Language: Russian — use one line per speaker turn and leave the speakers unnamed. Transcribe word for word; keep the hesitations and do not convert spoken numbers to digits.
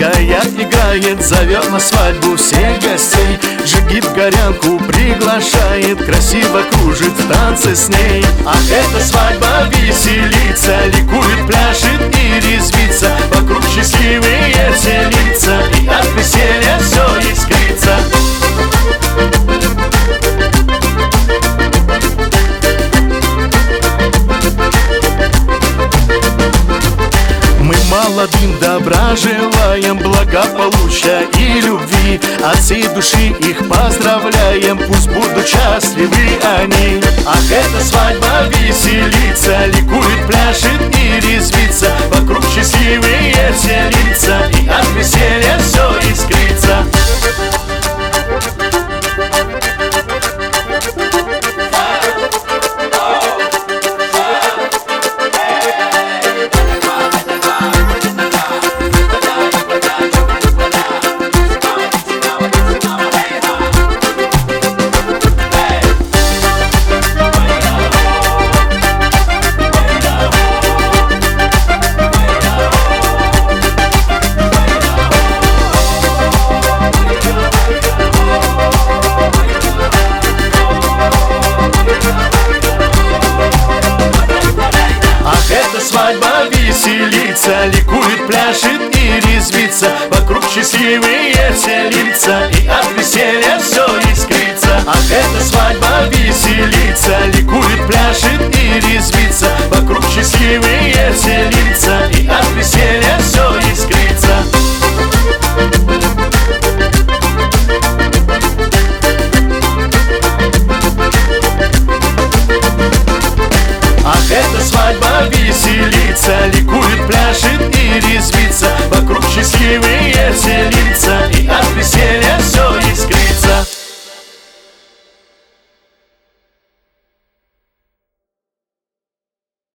Русская играет, зовет на свадьбу всех гостей. Джигит горянку приглашает, красиво кружит в танце с ней. Ах, эта свадьба веселится, ликует, пляшет и резвится. Вокруг счастливые все лица, и от веселья все искрится. Молодым добра желаем, благополучия и любви. От всей души их поздравляем, пусть будут счастливы они. Ах, эта свадьба веселится, ликует, пляшет и резвится. Вокруг счастливые все лица, и от веселья все искрится. Свадьба веселится, ликует, пляшет и резвится. Вокруг счастливые все лица, и от веселья все искрится. Ах, эта свадьба веселится, ликует, пляшет и резвится. Вокруг счастливые все лица, и от веселья все искрится. Ах, эта свадьба веселится, ликует, пляшет и резвится. Вокруг счастливые все